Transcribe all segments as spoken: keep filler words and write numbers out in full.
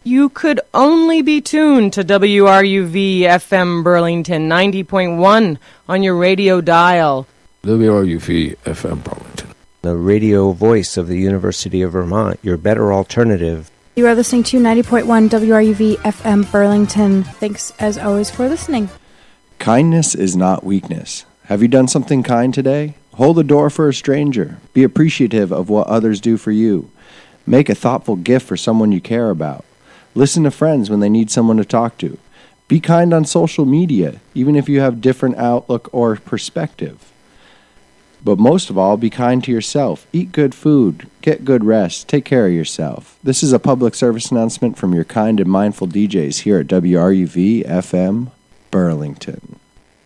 you could only be tuned to W R U V F M Burlington ninety point one on your radio dial. W R U V F M Burlington, the radio voice of the University of Vermont, your better alternative. You are listening to ninety point one W R U V F M Burlington. Thanks, as always, for listening. Kindness is not weakness. Have you done something kind today? Hold the door for a stranger. Be appreciative of what others do for you. Make a thoughtful gift for someone you care about. Listen to friends when they need someone to talk to. Be kind on social media, even if you have different outlook or perspective. But most of all, be kind to yourself. Eat good food. Get good rest. Take care of yourself. This is a public service announcement from your kind and mindful D Js here at W R U V F M Burlington.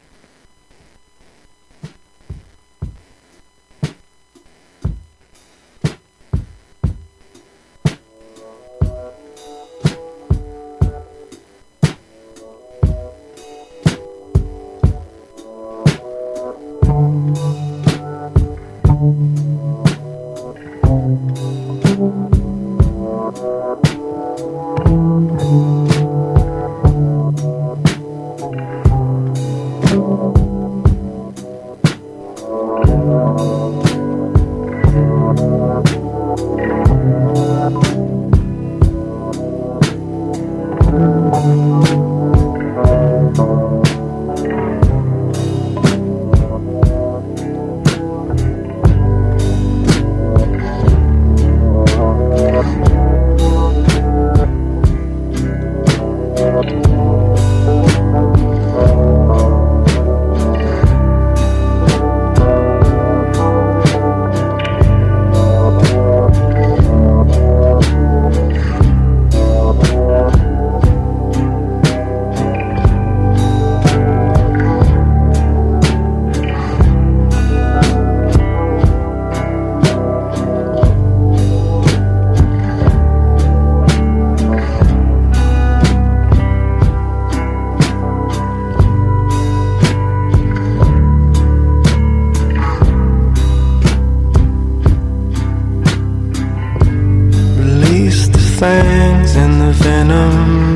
fangs and the venom.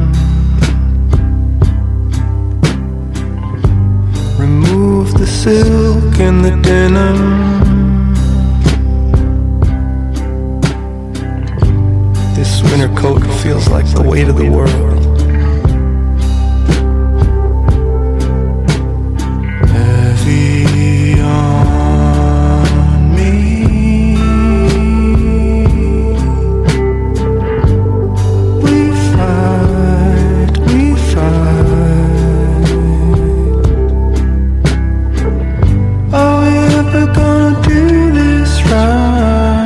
Remove the silk and the denim. This winter coat feels like the weight of the world. Heavy on me. We fight, we fight. Are we ever gonna do this right?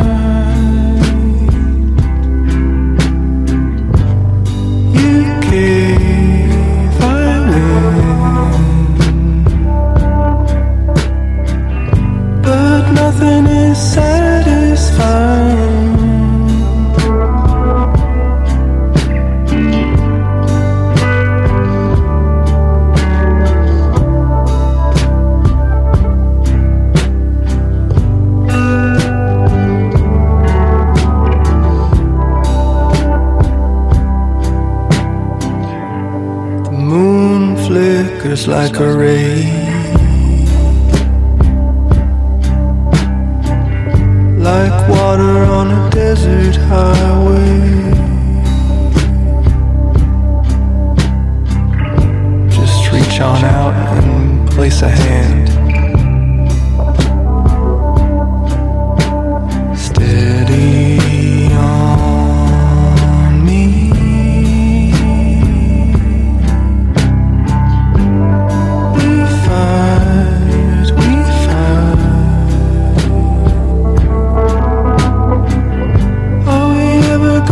You gave, I win. But nothing is satisfying. The moon flickers like a ray, like water on a desert highway. Just reach on out and place a hand. Steady on me. We fight, we fight. Are we ever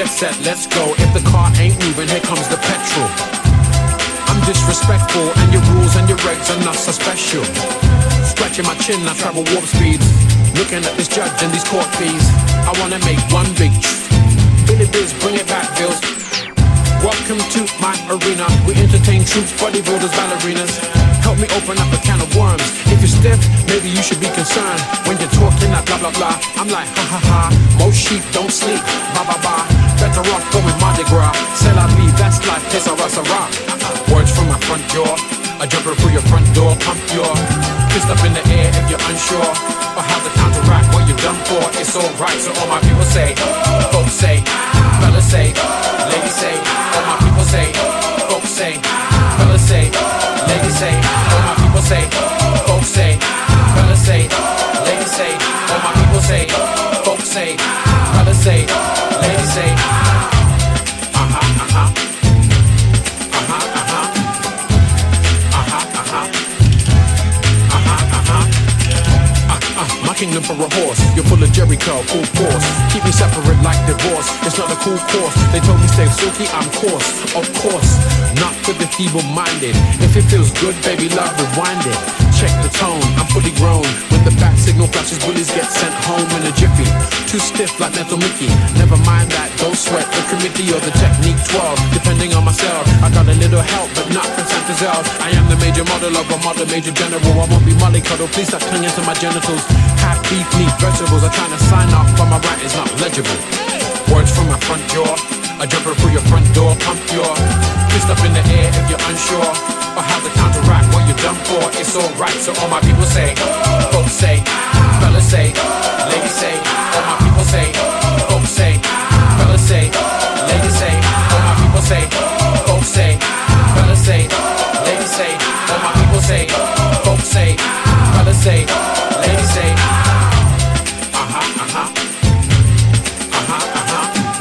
get set, let's go. If the car ain't moving, here comes the petrol. I'm disrespectful, and your rules and your regs are not so special. Scratching my chin, I travel warp speeds. Looking at this judge and these court fees. I wanna make one big tr- Billy Biz, bring it back, Bills. Welcome to my arena. We entertain troops, bodybuilders, ballerinas. Help me open up a can of worms. If you're stiff, maybe you should be concerned. When you're talking that blah blah blah, I'm like ha ha ha. Most sheep don't sleep, ba ba ba. Better off going Mardi Gras. C'est la vie, that's life, que sera sera. Words from my front door, a jumper through your front door. Pump your fist up in the air if you're unsure, or how to counteract what you're done for. It's alright, so all my people say, folks say, fellas say, ladies say, all my people say, folks say, fellas say, ladies say, all my people say, folks say, fellas say, ladies say, all my people say, folks say, fellas say, ladies say, uh-huh, uh-huh, uh-huh, uh-huh, uh-huh, uh-huh, uh-huh, uh-huh, uh, my kingdom for a horse, you're full of Jericho, full force, keep me separate like divorce, it's not a cool course, they told me stay silky, I'm coarse, of course, not for the feeble-minded, if it feels good, baby, love, rewind it, check the tone, I'm fully grown, when the bat signal flashes, bullies get sent home in a jiffy, too stiff like Metal Mickey, never mind that, don't sweat, the committee or the technique twelve, depending on myself, I got a little help, but not from Santa Zell, I am the major model of a model major general, I won't be mollycoddled, please stop clinging to my genitals, half beef, meat, vegetables, I'm trying to sign off, but my writing's not legible, words from my front door, a jumper through your front door, pump your fist up in the air if you're unsure, or how to counteract what you're done for. It's alright, so all my people say, folks say, fellas say, ladies say, all my people say, folks say, fellas say, ladies say, all my people say, folks say, fellas say, ladies say, all my people say, folks say, fellas say, ladies say, uh-huh, uh-huh, uh-huh, uh-huh.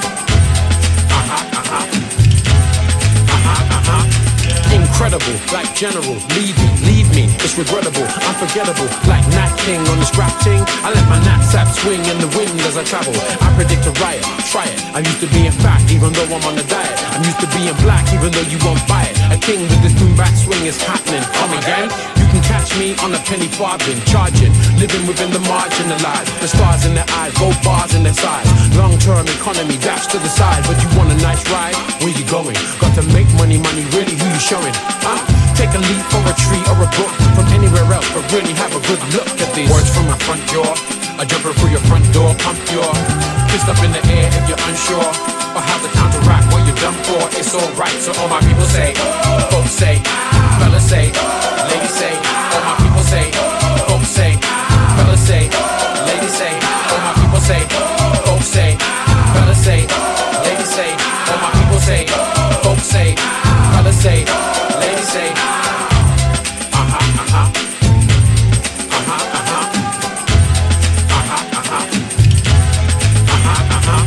Incredible, like general, leave me, leave me, it's regrettable, unforgettable, like Nat King on this rap ting, I let my knapsack swing in the wind as I travel, I predict a riot, try it, I'm used to being fat even though I'm on a diet, I'm used to being black even though you won't buy it, a king with this boom back swing is happening, come again, you can catch me on a penny farthing, charging, living within the marginalized, the stars in their eyes, both bars in their sides, long-term economy, dash to the side, but you want a nice ride, where you going, got to make money, money, really who you showing, huh? Take a leaf or a tree or a book from anywhere else, but really have a good look at these words from my front door, a jumper through your front door, pump your fist up in the air if you're unsure, or how to counteract what you're done for. It's alright, so all my people say, folks say, fellas say, ladies say, all my people say, folks say, fellas say, ladies say, all my people say, folks say, fellas say, ladies say, all my people say, folks say, fellas say, ladies say, uh-huh, uh-huh, uh-huh, uh-huh, uh-huh, uh-huh, uh-huh, uh-huh.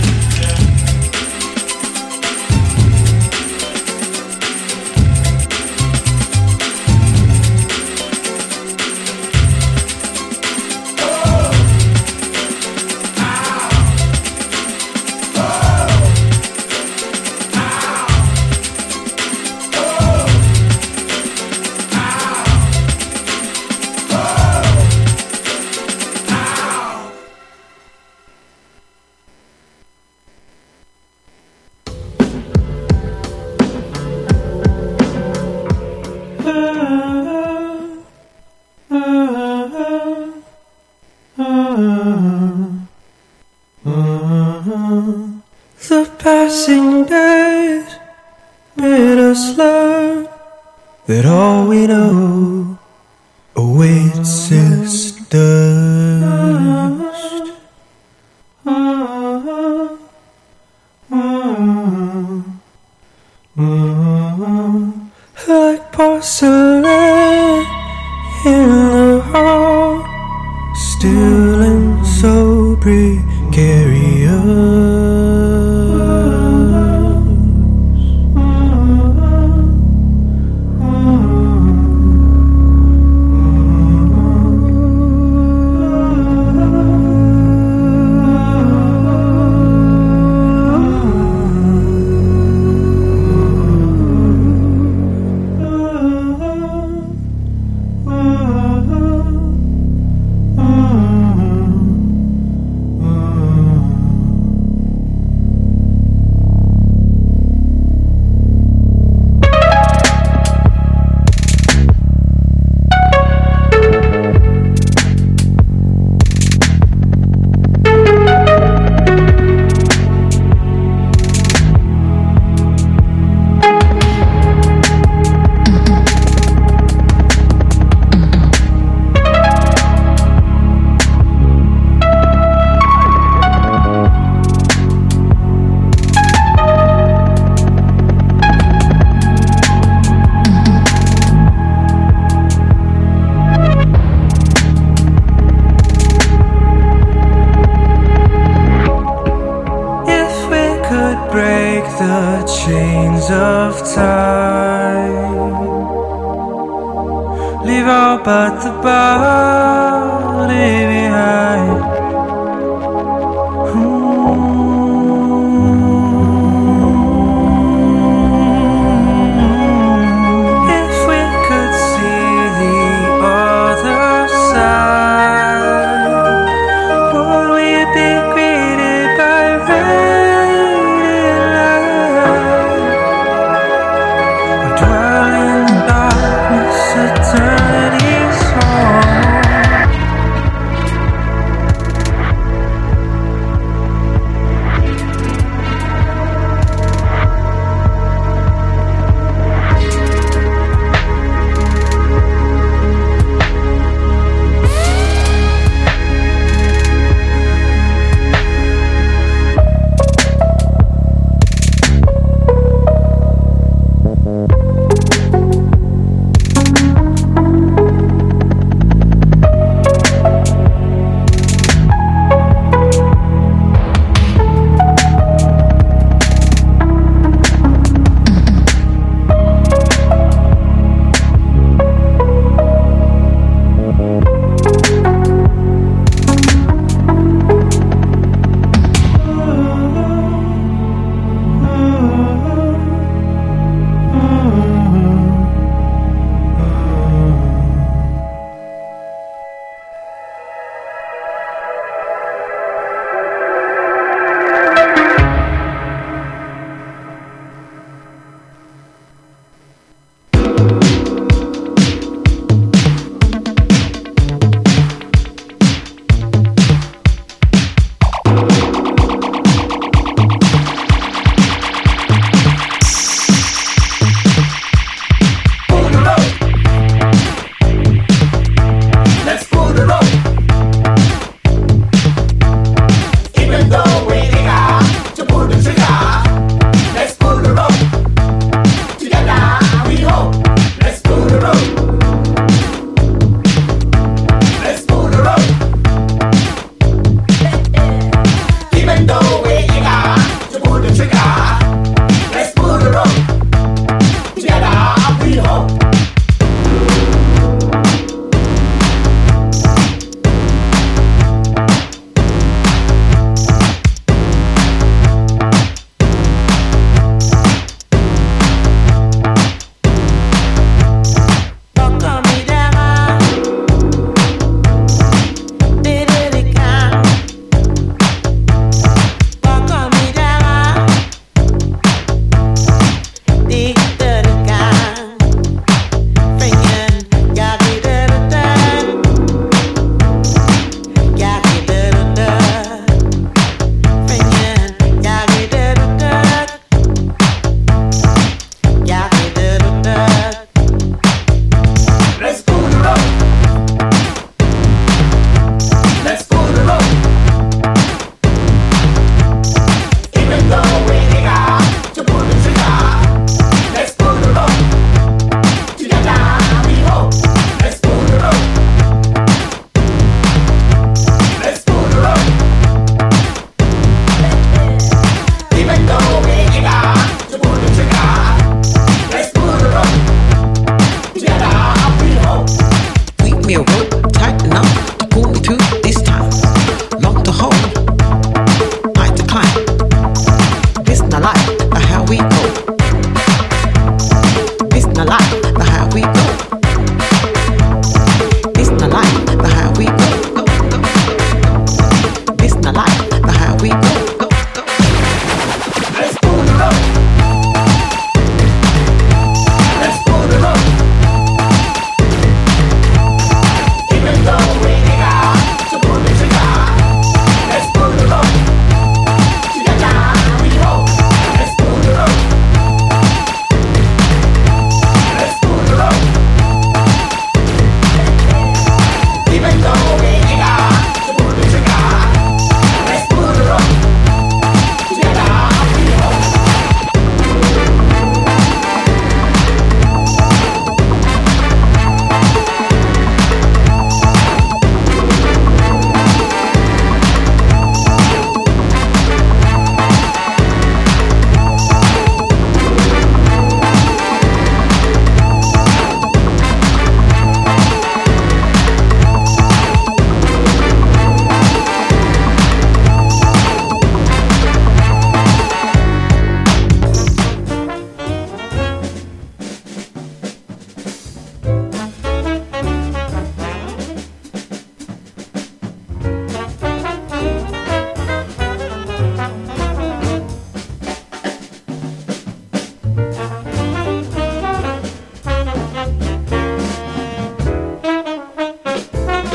The passing days made us learn that all we know awaits us dust. Like porcelain in the hall, still and so precarious. but the